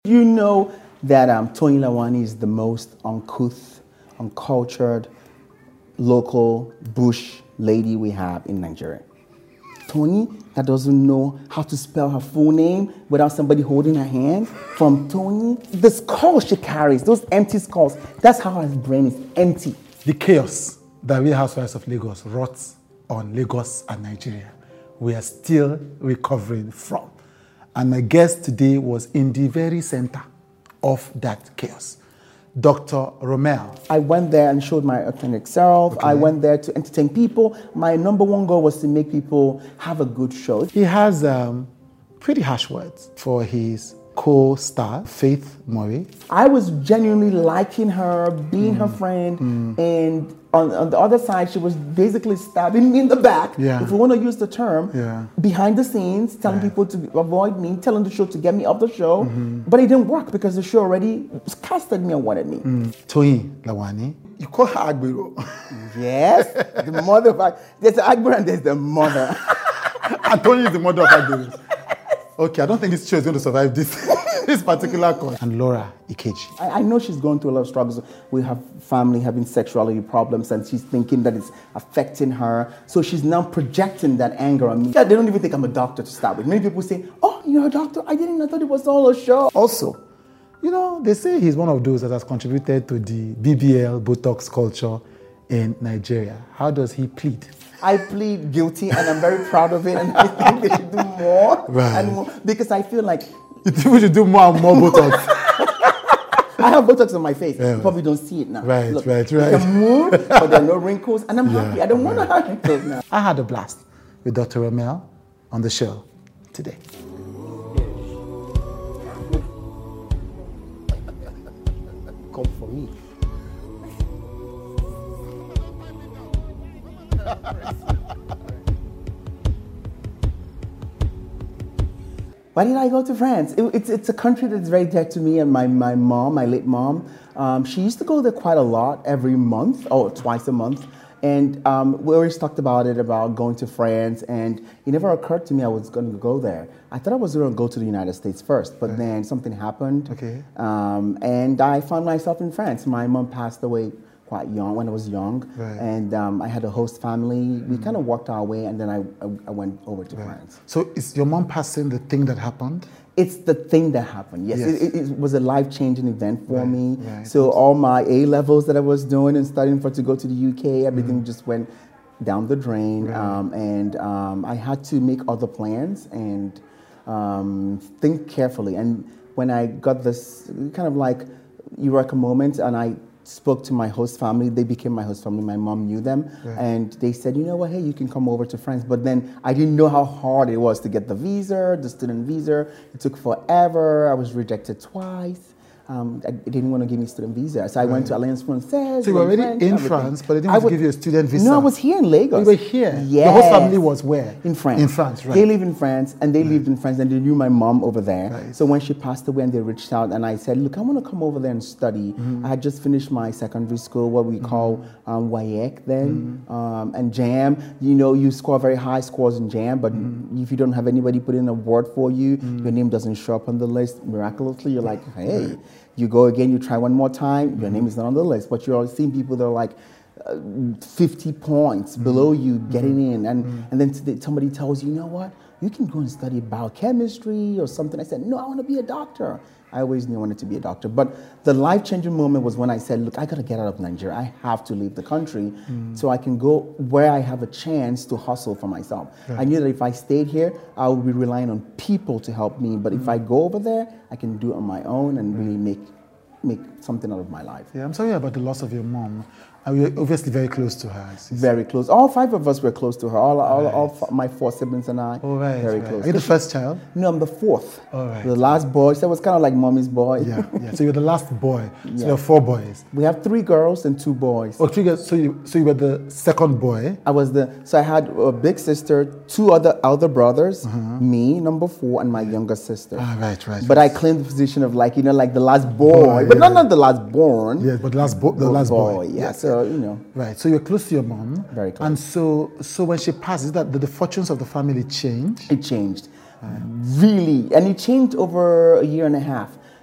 You know that Tony Lawani is the most uncouth, uncultured, local bush lady we have in Nigeria. Tony, that doesn't know how to spell her full name without somebody holding her hand. From Tony, the skulls she carries, those empty skulls, that's how her brain is empty. The chaos that Real Housewives of Lagos wrought on Lagos and Nigeria, we are still recovering from. And my guest today was in the very center of that chaos. Dr. Romel. I went there and showed my authentic self. Okay. I went there to entertain people. My number one goal was to make people have a good show. He has pretty harsh words for his co-star, Faith Murray. I was genuinely liking her, being her friend, and on the other side, she was basically stabbing me in the back, if we want to use the term, behind the scenes, telling people to avoid me, telling the show to get me off the show. But it didn't work because the show already casted me and wanted me. Tony Lawani. You call her Agbero. Yes, the mother of there's the Agbero and there's the mother. And Tony is the mother of Agbero. Okay, I don't think this show is going to survive this particular call. And Laura Ikeji. I know she's going through a lot of struggles with her family having sexuality problems, and she's thinking that it's affecting her. So she's now projecting that anger on me. They don't even think I'm a doctor to start with. Many people say, "Oh, you're a doctor? I thought it was all a show." Also, they say he's one of those that has contributed to the BBL Botox culture in Nigeria. How does he plead? I plead guilty, and I'm very proud of it, and I think they should do more and more, because I feel like you think we should do more and more Botox. I have Botox on my face. You probably don't see it now. Right. Look, I can move, but there are no wrinkles, and I'm happy. I don't want to have wrinkles now. I had a blast with Dr. Romel on the show today. Come for me. Why did I go to France? It's a country that's very dear to me, and my mom, my late mom, she used to go there quite a lot, every month, or twice a month. And we always talked about going to France, and it never occurred to me I was going to go there. I thought I was going to go to the United States first, but then something happened, and I found myself in France. My mom passed away quite young, when I was young, and I had a host family. We kind of worked our way, and then I went over to France. So is your mom passing the thing that happened? It's the thing that happened, yes. It was a life-changing event for me. So all my A-levels that I was doing and studying to go to the UK, everything just went down the drain. And I had to make other plans and think carefully. And when I got this kind of like eureka moment, and I spoke to my host family. They became my host family. My mom knew them, and they said, "You know what? Hey, you can come over to France." But then I didn't know how hard it was to get the visa, the student visa. It took forever. I was rejected twice. I didn't want to give me a student visa, so I went to Alliance Française. So you were already in France, but they didn't want to give you a student visa. No, I was here in Lagos. You were here? Yes. Your host family was where? In France. In France, right. They live in France, and they lived in France, and they knew my mom over there. So when she passed away, and they reached out, and I said, "Look, I want to come over there and study." I had just finished my secondary school, what we call WAEC then, and JAM. You score very high scores in JAM, but if you don't have anybody put in a word for you, your name doesn't show up on the list. Miraculously, you're like, "Hey." You go again, you try one more time, your name is not on the list, but you're seeing people that are like 50 points below you getting in, and then somebody tells you, "You know what, you can go and study biochemistry or something." I said, "No, I want to be a doctor." I always knew I wanted to be a doctor. But the life-changing moment was when I said, "Look, I got to get out of Nigeria. I have to leave the country so I can go where I have a chance to hustle for myself." I knew that if I stayed here, I would be relying on people to help me. But if I go over there, I can do it on my own and really make something out of my life. Yeah, I'm sorry about the loss of your mom. You're obviously very close to her. Very close. All five of us were close to her. All my four siblings and I. Very close. Are you the first child? No, I'm the fourth. The last boy. So it was kind of like mommy's boy. Yeah. So you're the last boy. So you have four boys. We have 3 girls and 2 boys. Oh, 3 girls. So you were the second boy. So I had a big sister, 2 other brothers, me, number 4, and my younger sister. Right. But I claimed the position of like the last boy, but not the last born. Yes, but the last boy. Yeah. So Right. So you're close to your mom. Very close. And so when she passed, is that the fortunes of the family changed? It changed. Really. And it changed over a year and a half.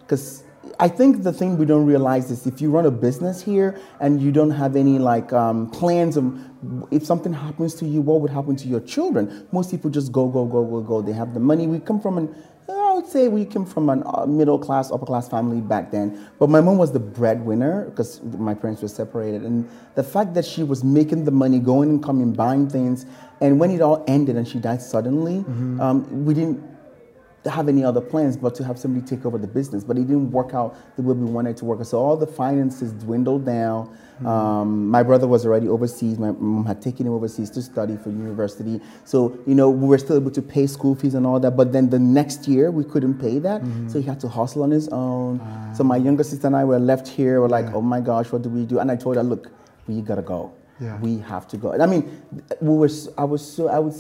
because I think the thing we don't realize is if you run a business here and you don't have any like plans of if something happens to you, what would happen to your children? Most people just go. They have the money. We come from I would say we came from a middle class, upper class family back then. But my mom was the breadwinner because my parents were separated. And the fact that she was making the money, going and coming, buying things, and when it all ended and she died suddenly, we didn't have any other plans but to have somebody take over the business, but it didn't work out the way we wanted it to work. So all the finances dwindled down. My brother was already overseas. My mom had taken him overseas to study for university. So, we were still able to pay school fees and all that, but then the next year we couldn't pay that. So he had to hustle on his own. So my younger sister and I were left here. We're like, oh my gosh, what do we do? And I told her, look, we gotta go. Yeah. We have to go. And I mean, I was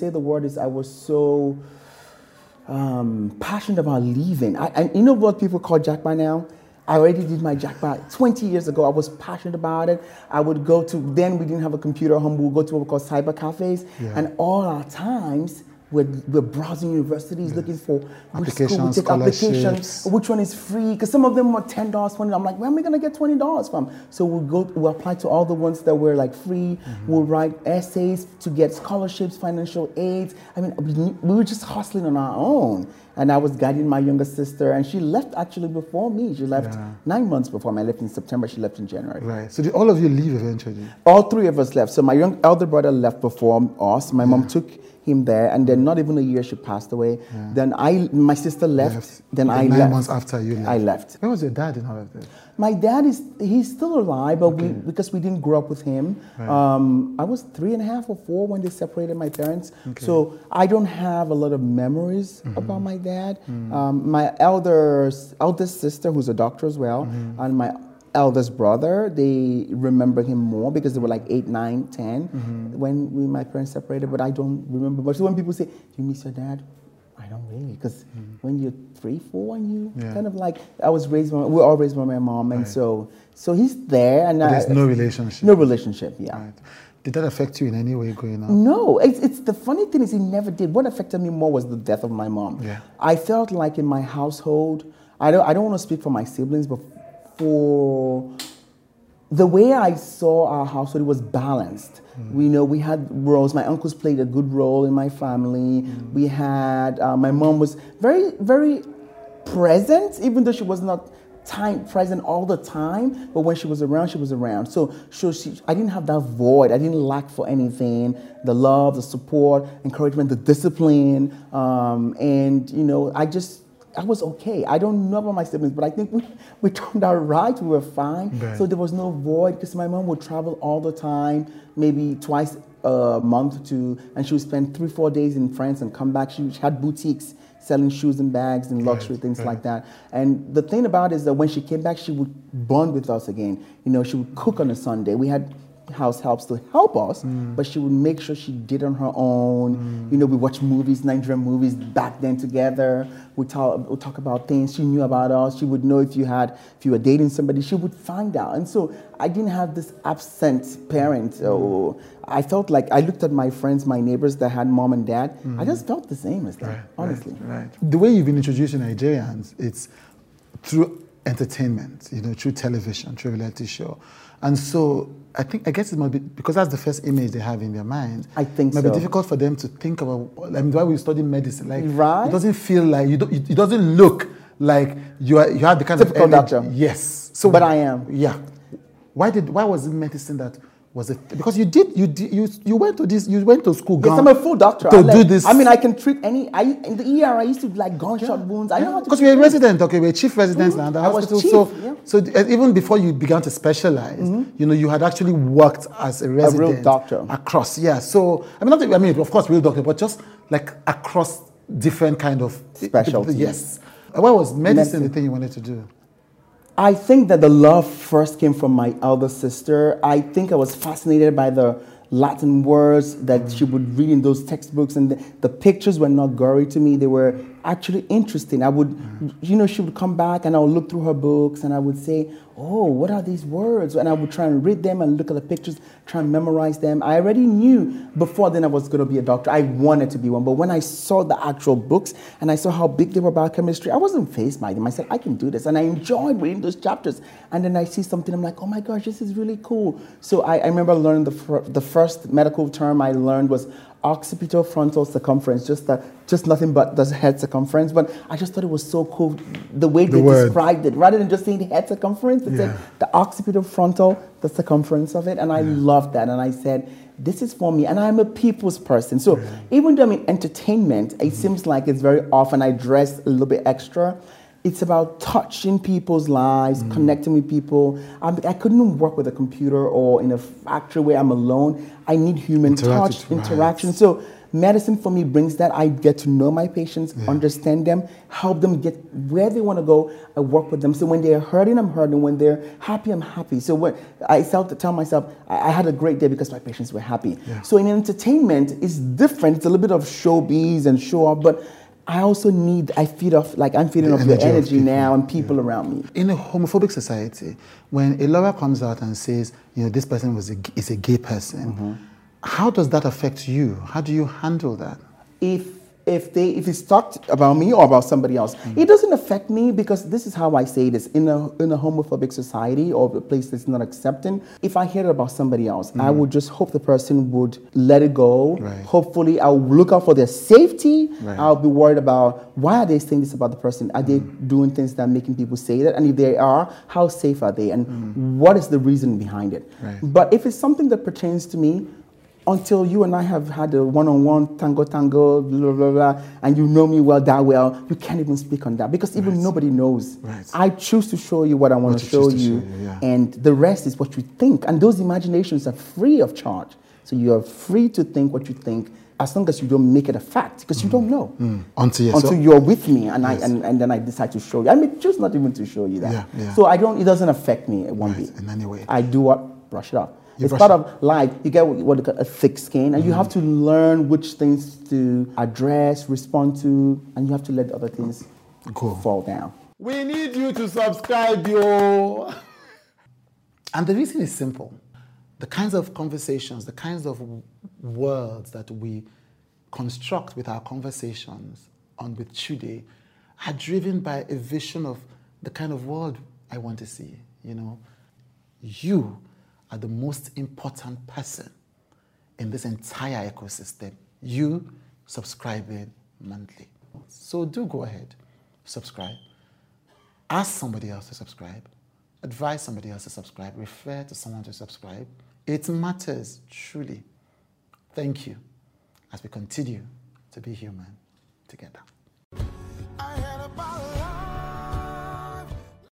so passionate about leaving. And you know what people call jackpot now? I already did my jackpot 20 years ago. I was passionate about it. I would go to, then we didn't have a computer at home. We would go to what we call cyber cafes. Yeah. And all our times, we're browsing universities looking for which school we take applications, which one is free, because some of them were $10, $20. I'm like, where am I gonna get $20 from? So we'll apply to all the ones that were like free. We'll write essays to get scholarships, financial aids. I mean, we were just hustling on our own. And I was guiding my younger sister, and she left actually before me. She left 9 months before me. I left in September, she left in January. Right, so did all of you leave eventually? All three of us left. So my elder brother left before us. My mom took him there, and then not even a year she passed away. Yeah. Then my sister left. Then I left. 9 months after you left. I left. Where was your dad in all of this? My dad he's still alive, but because we didn't grow up with him. Right. I was 3.5 or 4 when they separated my parents. Okay. So I don't have a lot of memories about my dad. My eldest sister, who's a doctor as well, and my eldest brother, they remember him more because they were like 8, 9, 10 when my parents separated, but I don't remember much. So when people say, do you miss your dad? I don't really, because when you're 3, 4, and you kind of like, we're all raised by my mom, and so he's there. And there's no relationship. No relationship, yeah. Right. Did that affect you in any way growing up? No, it's the funny thing is it never did. What affected me more was the death of my mom. Yeah. I felt like in my household, I don't want to speak for my siblings, but for the way I saw our household, it was balanced. We had roles. My uncles played a good role in my family. We had, my mom was very, very present, even though she was not present all the time, but when she was around, she was around. So I didn't have that void. I didn't lack for anything. The love, the support, encouragement, the discipline, and I was okay. I don't know about my siblings, but I think we turned out right. We were fine. Right. So there was no void because my mom would travel all the time, maybe twice a month and she would spend 3, 4 days in France and come back. She had boutiques selling shoes and bags and luxury things like that. And the thing about it is that when she came back, she would bond with us again. She would cook on a Sunday. We had house helps to help us, but she would make sure she did on her own. We watch movies, Nigerian movies back then together. We talk about things. She knew about us. She would know if you were dating somebody, she would find out. And so I didn't have this absent parent. So I felt like I looked at my friends, my neighbors that had mom and dad. I just felt the same as them, honestly. Right. The way you've been introducing Nigerians, it's through entertainment, through television, through reality show. And so I guess it might be, because that's the first image they have in their mind. I think so. It might be difficult for them to think about, why we study medicine. Like, it doesn't feel like, it doesn't look like you have the kind typical of doctor. Yes. So, but I am. Yeah. Why was it medicine that was it? Because you went to school. Yes, I'm a full doctor. Do this. I mean, I can treat any. In the ER, I used to like gunshot wounds. I know how to. Because we're a resident, okay, we're chief residents now. The hospital. So even before you began to specialize, you had actually worked as a resident, a real doctor across. Yeah. So of course, real doctor, but just like across different kind of specialties. Yes. Why was medicine the thing you wanted to do? I think that the love first came from my elder sister. I think I was fascinated by the Latin words that she would read in those textbooks, and the pictures were not gory to me. actually interesting. I would, she would come back and I would look through her books and I would say, oh, what are these words? And I would try and read them and look at the pictures, try and memorize them. I already knew before then I was going to be a doctor. I wanted to be one. But when I saw the actual books and I saw how big they were about chemistry, I wasn't fazed by them. I said, I can do this. And I enjoyed reading those chapters. And then I see something, I'm like, oh my gosh, this is really cool. So I remember learning the first medical term I learned was occipital frontal circumference, just nothing but the head circumference. But I just thought it was so cool the way they described it, rather than just saying the head circumference. They said the occipital frontal, the circumference of it, and I loved that. And I said, this is for me, and I'm a people's person. So even though I'm in entertainment, it seems like it's very often I dress a little bit extra. It's about touching people's lives, connecting with people. I couldn't work with a computer or in a factory where I'm alone. I need human touch, interaction. So medicine for me brings that. I get to know my patients, understand them, help them get where they want to go. I work with them. So when they're hurting, I'm hurting. When they're happy, I'm happy. So when I tell myself, I had a great day because my patients were happy. Yeah. So in entertainment, it's different. It's a little bit of showbiz and show off, but I also I feed off, like I'm feeding off your energy now and people around me. In a homophobic society, when a lawyer comes out and says, this person is a gay person, how does that affect you? How do you handle that? If it's talked about me or about somebody else, it doesn't affect me because this is how I say this. In a homophobic society or a place that's not accepting, if I hear it about somebody else, I would just hope the person would let it go. Right. Hopefully, I'll look out for their safety. Right. I'll be worried about why are they saying this about the person? Are they doing things that are making people say that? And if they are, how safe are they? And what is the reason behind it? Right. But if it's something that pertains to me, until you and I have had a one-on-one tango, blah, blah, blah, and you know me that well, you can't even speak on that because even nobody knows. Right. I choose to show you what I want to show you, and the rest is what you think. And those imaginations are free of charge. So you are free to think what you think as long as you don't make it a fact because you don't know. Until you're with me and and then I decide to show you. I mean, just not even to show you that. So it doesn't affect me one bit. In any way. I do what? Brush it off. It's part of life. You get what you call a thick skin, and you have to learn which things to address, respond to, and you have to let the other things fall down. We need you to subscribe, yo. And the reason is simple. The kinds of conversations, the kinds of words that we construct with our conversations with Chude are driven by a vision of the kind of world I want to see, You are the most important person in this entire ecosystem. You subscribing monthly. So do go ahead, subscribe. Ask somebody else to subscribe. Advise somebody else to subscribe. Refer to someone to subscribe. It matters, truly. Thank you as we continue to be human together.